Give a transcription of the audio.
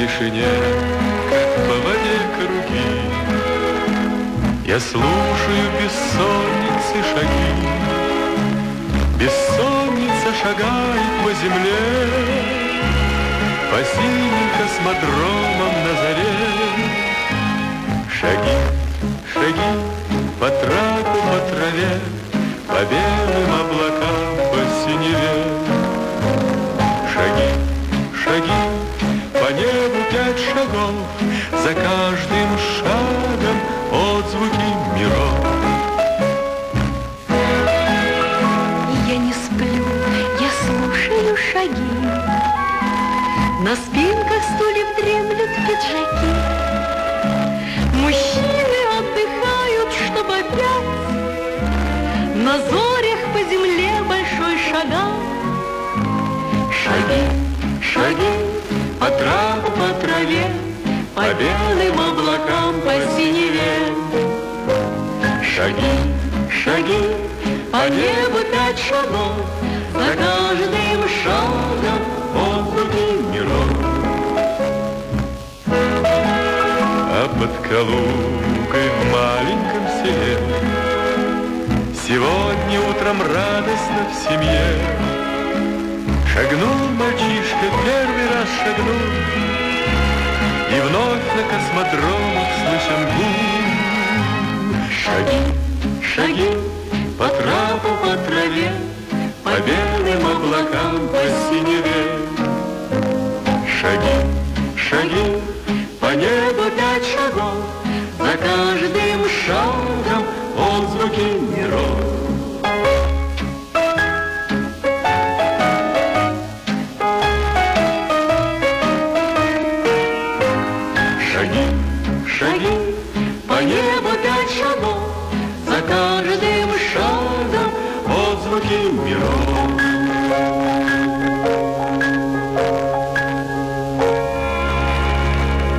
тишине, как по воде круги. Я слушаю бессонницы шаги. Бессонница шагает по земле, по синим космодромам на заре. Шаги, шаги по трапу, по траве, по белым облакам, по синеве. Шаги, шаги по небу 5 шагов, за каждым шагом отзвуки миров. Я не сплю, я слушаю шаги. На спинках стульев дремлют пиджаки. Мужчины отдыхают, чтобы опять на зорях по земле большой шагал. Шаги, шаги по трапу, по траве, по белым облакам, по синеве. Шаги, шаги по небу 5 шагов, за каждым шагом отзвуки миров. А под Калугой в маленьком селе сегодня утром радостно в семье шагнул мальчишка, первый раз шагнул, и вновь на космодромах слышен гул. Шаги, шаги по трапу, по траве, по белым облакам, по синеве. Шаги, шаги по небу 5 шагов, за каждым шагом отзвуки миров. Шаги, шаги по небу